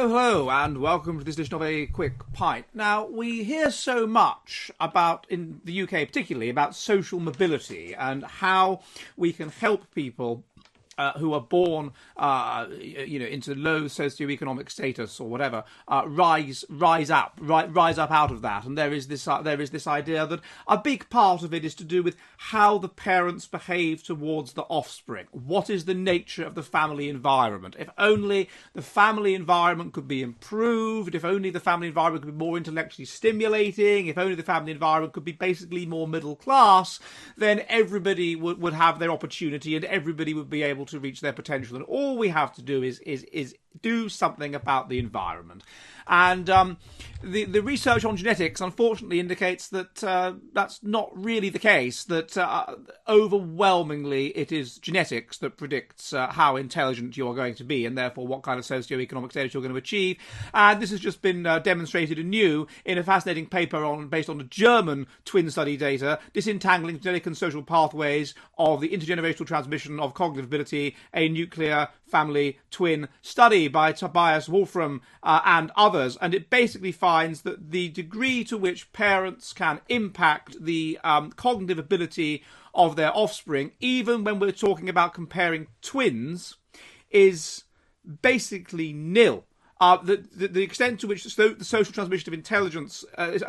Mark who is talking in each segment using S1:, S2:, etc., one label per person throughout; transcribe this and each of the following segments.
S1: Hello, and welcome to this edition of A Quick Pint. Now, we hear so much about, in the UK particularly, about social mobility and how we can help people who are born, into low socioeconomic status or whatever, rise up out of that. And there is this idea that a big part of it is to do with how the parents behave towards the offspring. What is the nature of the family environment? If only the family environment could be improved, if only the family environment could be more intellectually stimulating, if only the family environment could be basically more middle class, then everybody would have their opportunity and everybody would be able to reach their potential, and all we have to do is do something about the environment. And the research on genetics unfortunately indicates that that's not really the case, that overwhelmingly it is genetics that predicts how intelligent you are going to be and therefore what kind of socioeconomic status you're going to achieve. And this has just been demonstrated anew in a fascinating paper based on the German twin study data, disentangling genetic and social pathways of the intergenerational transmission of cognitive ability, a nuclear family twin study by Tobias Wolfram and others. And it basically finds that the degree to which parents can impact the cognitive ability of their offspring, even when we're talking about comparing twins, is basically nil. The extent to which the social transmission of intelligence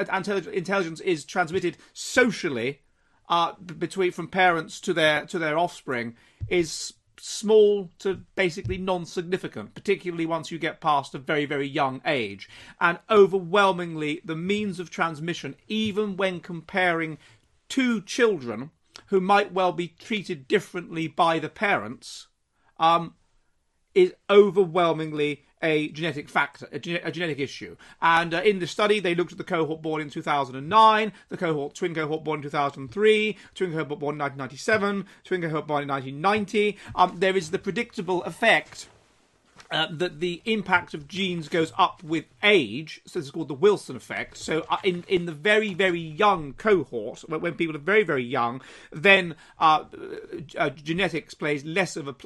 S1: is transmitted socially from parents to their offspring is small to basically non-significant, particularly once you get past a very, very young age. And overwhelmingly, the means of transmission, even when comparing two children who might well be treated differently by the parents, is overwhelmingly a genetic factor, a genetic issue. And in the study, they looked at the cohort born in 2009, the twin cohort born in 2003, twin cohort born in 1997, twin cohort born in 1990. There is the predictable effect that the impact of genes goes up with age, so this is called the Wilson effect. So in the very, very young cohort, when people are very, very young, then genetics plays less of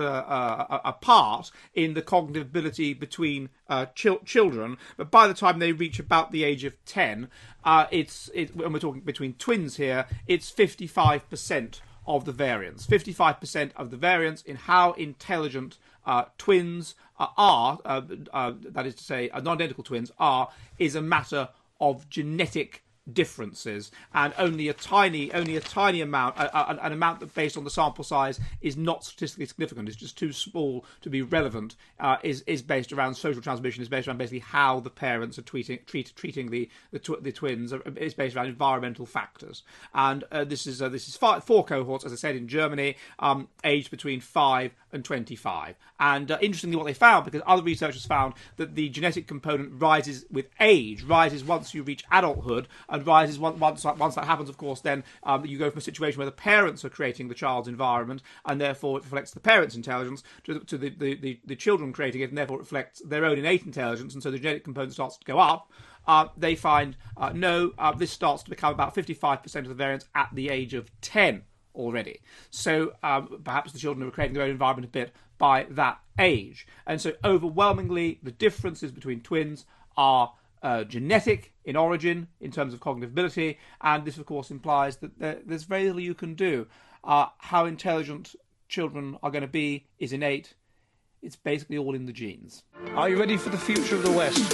S1: a part in the cognitive ability between children. But by the time they reach about the age of 10, when we're talking between twins here, it's 55% of the variance. 55% of the variance in how intelligent twins are, that is to say, non-identical twins are, is a matter of genetic differences, and only a tiny amount, an amount that, based on the sample size, is not statistically significant, is just too small to be relevant, is based around social transmission, is based around basically how the parents are treating the twins, is based around environmental factors. And this is four cohorts, as I said, in Germany, aged between 5 and 25. And interestingly, what they found, because other researchers found that the genetic component rises with age, rises once you reach adulthood, and rises once that happens, of course, then you go from a situation where the parents are creating the child's environment, and therefore it reflects the parents' intelligence, to the children creating it, and therefore it reflects their own innate intelligence, and so the genetic component starts to go up. They find, this starts to become about 55% of the variance at the age of 10 already. So perhaps the children are creating their own environment a bit by that age. And so overwhelmingly, the differences between twins are genetic in origin in terms of cognitive ability, and this of course implies that there's very little you can do. How intelligent children are going to be is innate. It's basically all in the genes.
S2: Are you ready for the future of the West?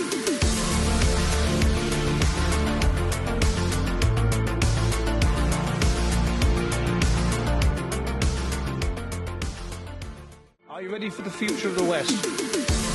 S2: Are you ready for the future of the West?